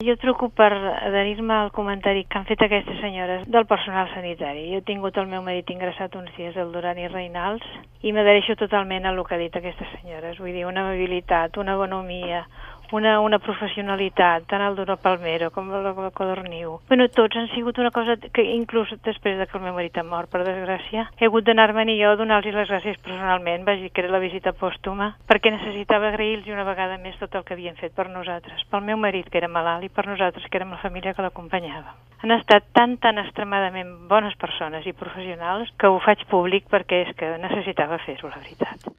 Jo truco per adherir-me al comentari que han fet aquestes senyores del personal sanitari. Jo he tingut el meu marit ingressat uns dies al Duran i Reynals i m'adhereixo totalment al que ha dit aquestes senyores. Vull dir, una amabilitat, una bonomia, una professionalitat, tant el Duro Palmero com el Codorniu. Bueno, tots han sigut una cosa que inclús després que el meu marit ha mort, per desgràcia, he hagut d'anar-me'n i jo a donar-los les gràcies personalment, vaig dir que era la visita pòstuma, perquè necessitava agrair-los una vegada més tot el que havien fet per nosaltres, pel meu marit que era malalt i per nosaltres que érem la família que l'acompanyava. Han estat tan extremadament bones persones i professionals que ho faig públic perquè és que necessitava fer-ho, la veritat.